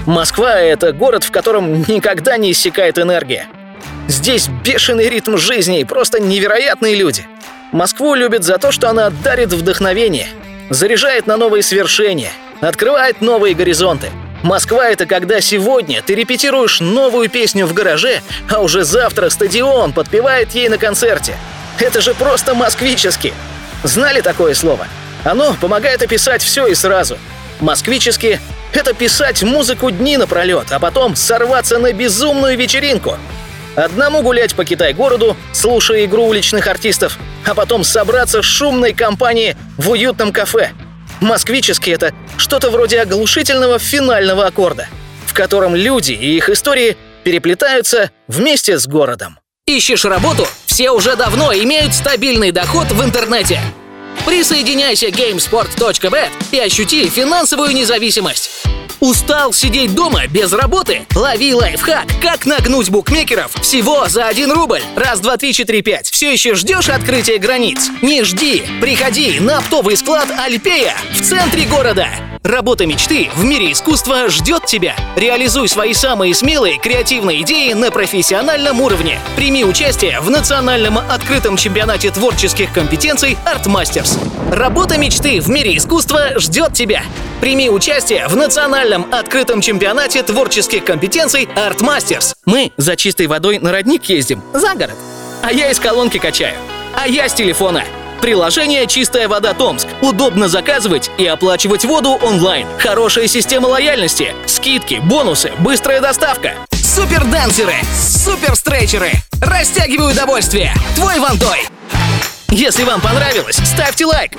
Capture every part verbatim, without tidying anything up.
Москва — это город, в котором никогда не иссякает энергия. Здесь бешеный ритм жизни и просто невероятные люди. Москву любят за то, что она дарит вдохновение, заряжает на новые свершения, открывает новые горизонты. Москва — это когда сегодня ты репетируешь новую песню в гараже, а уже завтра стадион подпевает ей на концерте. Это же просто москвически. Знали такое слово? Оно помогает описать все и сразу. Москвически — это писать музыку дни напролет, а потом сорваться на безумную вечеринку. Одному гулять по Китай-городу, слушая игру уличных артистов, а потом собраться с шумной компанией в уютном кафе. Москвически — это что-то вроде оглушительного финального аккорда, в котором люди и их истории переплетаются вместе с городом. Ищешь работу? Все уже давно имеют стабильный доход в интернете. Присоединяйся к геймспорт точка бет и ощути финансовую независимость. Устал сидеть дома без работы? Лови лайфхак, как нагнуть букмекеров всего за один рубль. Раз, два, три, четыре, пять. Все еще ждешь открытия границ? Не жди. Приходи на оптовый склад Альпея в центре города. Работа мечты в мире искусства ждет тебя. Реализуй свои самые смелые креативные идеи на профессиональном уровне. Прими участие в национальном открытом чемпионате творческих компетенций Art-Masters. Работа мечты в мире искусства ждет тебя. Прими участие в национальном открытом чемпионате творческих компетенций Art-Masters. Мы за чистой водой на родник ездим, за город. А я из колонки качаю. А я с телефона. Приложение «Чистая вода Томск». Удобно заказывать и оплачивать воду онлайн. Хорошая система лояльности, скидки, бонусы, быстрая доставка. Супердансеры, суперстречеры. Растягивай удовольствие. Твой Вантой. Если вам понравилось, ставьте лайк.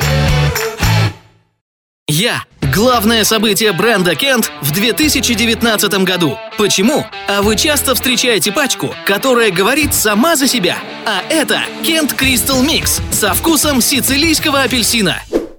Я – главное событие бренда Кент в две тысячи девятнадцатом году. Почему? А вы часто встречаете пачку, которая говорит сама за себя. А это Кент Crystal Mix со вкусом сицилийского апельсина.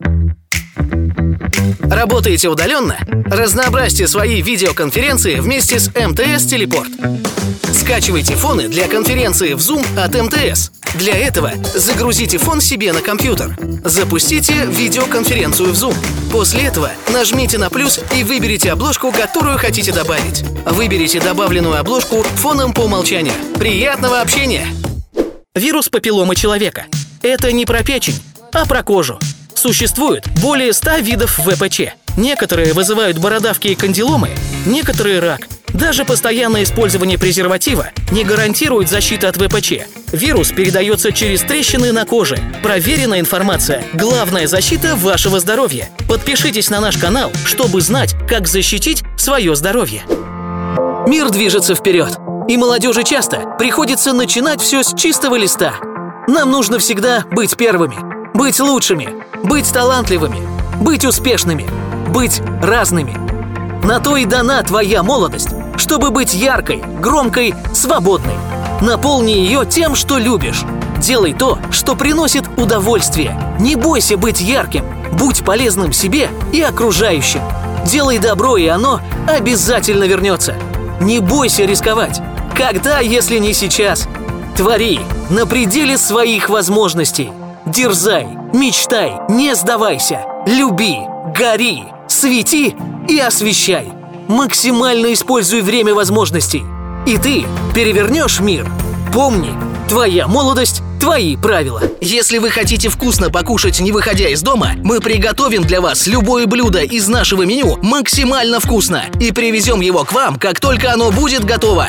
Работаете удаленно? Разнообразьте свои видеоконференции вместе с эм тэ эс Телепорт. Скачивайте фоны для конференции в Zoom от эм тэ эс. Для этого загрузите фон себе на компьютер. Запустите видеоконференцию в Zoom. После этого нажмите на плюс и выберите обложку, которую хотите добавить. Выберите добавленную обложку фоном по умолчанию. Приятного общения! Вирус папилломы человека. Это не про печень, а про кожу. Существует более ста видов вэ пэ че. Некоторые вызывают бородавки и кандиломы, некоторые рак. Даже постоянное использование презерватива не гарантирует защиты от вэ пэ че. Вирус передается через трещины на коже. Проверенная информация – главная защита вашего здоровья. Подпишитесь на наш канал, чтобы знать, как защитить свое здоровье. Мир движется вперед, и молодежи часто приходится начинать все с чистого листа. Нам нужно всегда быть первыми, быть лучшими, быть талантливыми, быть успешными, быть разными. На то и дана твоя молодость, чтобы быть яркой, громкой, свободной. Наполни ее тем, что любишь. Делай то, что приносит удовольствие. Не бойся быть ярким, будь полезным себе и окружающим. Делай добро, и оно обязательно вернется. Не бойся рисковать. Когда, если не сейчас? Твори на пределе своих возможностей. Дерзай, мечтай, не сдавайся. Люби, гори, свети и освещай. Максимально используй время возможностей. И ты перевернешь мир. Помни, твоя молодость – твои правила. Если вы хотите вкусно покушать, не выходя из дома, мы приготовим для вас любое блюдо из нашего меню максимально вкусно и привезем его к вам, как только оно будет готово.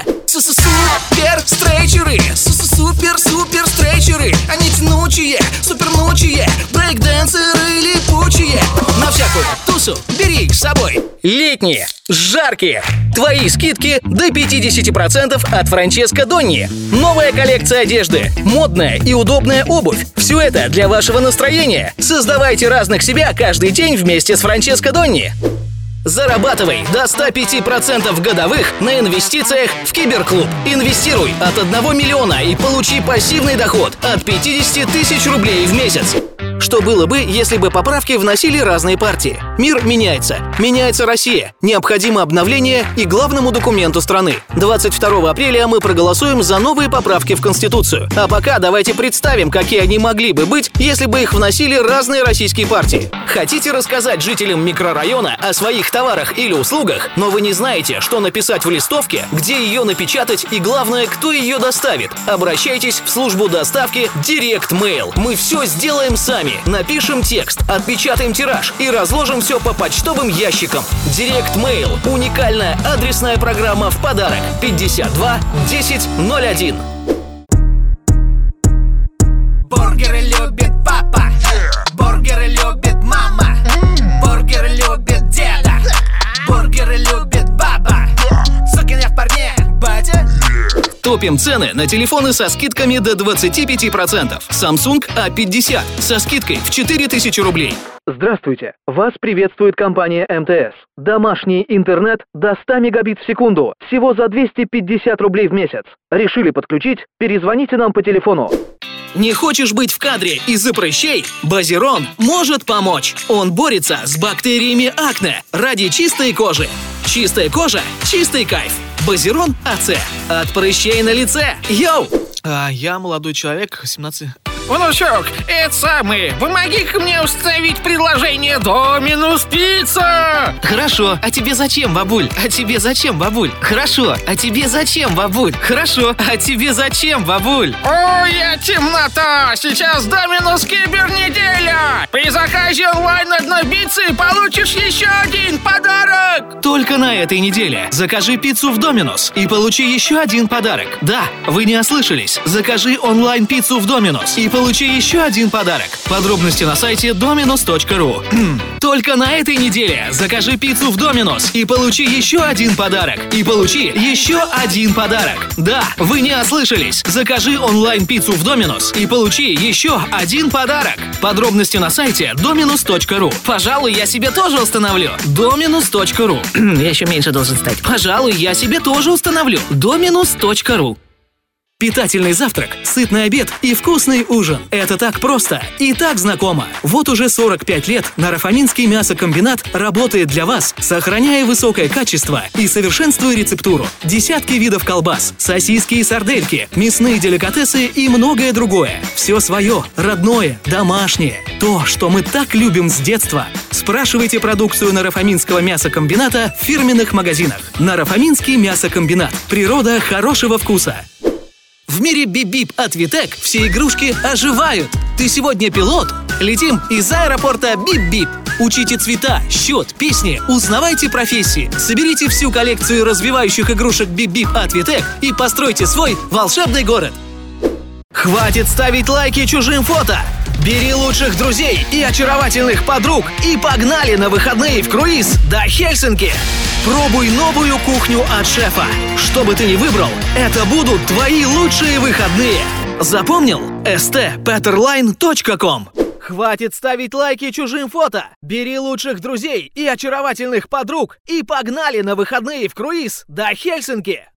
Супер-стрейчеры, супер-супер-стрейчеры, они тянучие, супернучие, брейкдансеры липучие. На всякую тусу бери их с собой. Летние, жаркие, твои скидки до пятьдесят процентов от Франческо Донни. Новая коллекция одежды, модная и удобная обувь. Все это для вашего настроения. Создавайте разных себя каждый день вместе с Франческо Донни. Зарабатывай до ста пяти процентов годовых на инвестициях в Киберклуб. Инвестируй от одного миллиона и получи пассивный доход от пятидесяти тысяч рублей в месяц. Что было бы, если бы поправки вносили разные партии? Мир меняется. Меняется Россия. Необходимо обновление и главному документу страны. двадцать второго апреля мы проголосуем за новые поправки в Конституцию. А пока давайте представим, какие они могли бы быть, если бы их вносили разные российские партии. Хотите рассказать жителям микрорайона о своих товарах или услугах, но вы не знаете, что написать в листовке, где ее напечатать и, главное, кто ее доставит? Обращайтесь в службу доставки Direct Mail. Мы все сделаем сами. Напишем текст, отпечатаем тираж и разложим все по почтовым ящикам. Direct Mail – уникальная адресная программа в подарок. пятьдесят два десять ноль один. Бургеры любит папа, бургеры любит мама, бургеры любит деда, бургеры любит баба. Сукин я в парне, батя. Топим цены на телефоны со скидками до двадцати пяти процентов. Samsung а пятьдесят со скидкой в четыре тысячи рублей. Здравствуйте! Вас приветствует компания эм тэ эс. Домашний интернет до ста мегабит в секунду. Всего за двести пятьдесят рублей в месяц. Решили подключить? Перезвоните нам по телефону. Не хочешь быть в кадре из-за прыщей? Базирон может помочь. Он борется с бактериями акне ради чистой кожи. Чистая кожа – чистый кайф. Базирон АЦ. От прыщей на лице. Йоу! А, я молодой человек, семнадцать... Внучок, это самый, помоги-ка мне установить приложение Доминус Пицца! Хорошо, а тебе зачем, бабуль? А тебе зачем, бабуль? Хорошо, а тебе зачем, бабуль? Хорошо, а тебе зачем, бабуль? Ой, я темнота! Сейчас Доминус Кибернеделя! При заказе онлайн одной пиццы получишь еще один подарок! Только на этой неделе закажи пиццу в Доминус и получи еще один подарок. Да, вы не ослышались. Закажи онлайн-пиццу в Доминус и получи еще один подарок. Подробности на сайте доминус точка ру. Только на этой неделе закажи пиццу в Доминус и получи еще один подарок. И получи еще один подарок. Да, вы не ослышались. Закажи онлайн-пиццу в Доминус и получи еще один подарок. Подробности на сайте доминус точка ру. Пожалуй, я себе тоже установлю. доминус точка ру. Я еще меньше должен стать. Пожалуй, я себе тоже установлю. доминус точка ру. Питательный завтрак, сытный обед и вкусный ужин. Это так просто и так знакомо. Вот уже сорок пять лет Нарафаминский мясокомбинат работает для вас, сохраняя высокое качество и совершенствуя рецептуру. Десятки видов колбас, сосиски и сардельки, мясные деликатесы и многое другое. Все свое, родное, домашнее. То, что мы так любим с детства. Спрашивайте продукцию Нарафаминского мясокомбината в фирменных магазинах. Нарафаминский мясокомбинат. Природа хорошего вкуса. В мире бип-бип от Витек все игрушки оживают. Ты сегодня пилот? Летим из аэропорта бип-бип. Учите цвета, счет, песни, узнавайте профессии. Соберите всю коллекцию развивающих игрушек бип-бип от Витек и постройте свой волшебный город. Хватит ставить лайки чужим фото. Бери лучших друзей и очаровательных подруг и погнали на выходные в круиз до Хельсинки. Пробуй новую кухню от шефа. Что бы ты ни выбрал, это будут твои лучшие выходные. Запомнил? эс тэ петерлайн точка ком. Хватит ставить лайки чужим фото. Бери лучших друзей и очаровательных подруг и погнали на выходные в круиз до Хельсинки.